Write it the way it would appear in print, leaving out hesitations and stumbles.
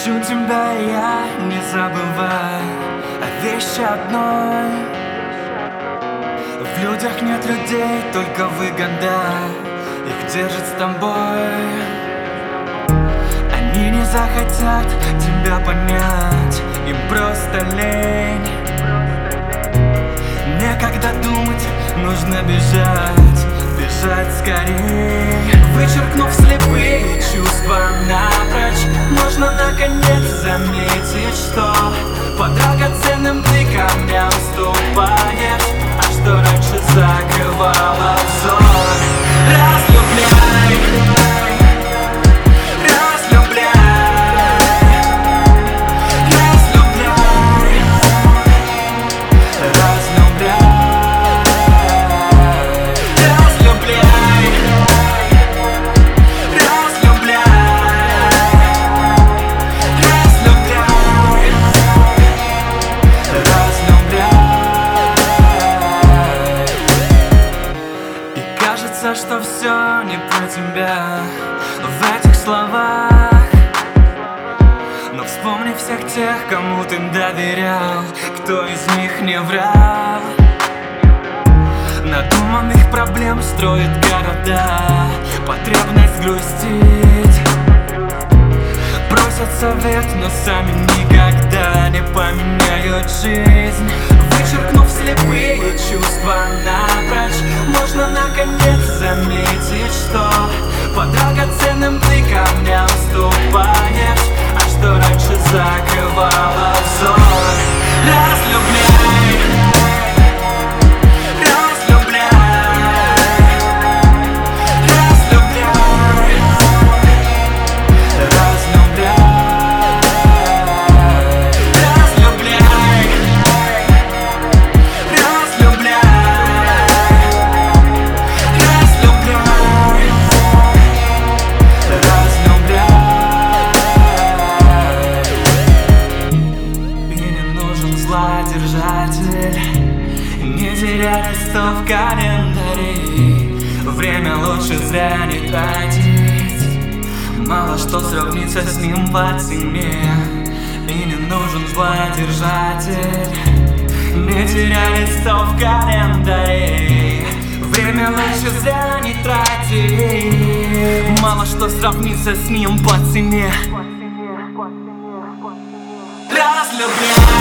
Хочу тебя, и я не забывай о вещи одной. В людях нет людей, только выгода их держит с тобой. Они не захотят тебя понять, им просто лень. Некогда думать, нужно бежать, бежать скорей. Вычеркнув слепые чувства напрочь, нужно наконец заметить, что по драгоценным ты камням ступаешь, а что раньше закрывало взор. Разлюбляй, разлюбляй, разлюбляй, разлюбляй, разлюбляй, разлюбляй, разлюбляй, разлюбляй. И кажется, что все не про тебя в этих словах. Но вспомни всех тех, кому ты доверял, кто из них не врал. Надуманных проблем строит города, потребность грустить. Просят совет, но сами никогда не поменяют жизнь. Вычеркнув слепые чувства напрочь, можно наконец заметить, что по драгоценным ты камням ступаешь, а что раньше закрывало взор. Разлюбляй, разлюбляй, разлюбляй, разлюбляй, разлюбляй, разлюбляй, разлюбляй, разлюбляй. И не нужен злодержатель, не теряй листов в календаре. Время лучше зря не тратить, мало что сравнится с ним по цене. И не нужен злодержатель, не теряй листов в календаре. Время лучше зря не тратить, мало что сравнится с ним по цене. Разлюбляй.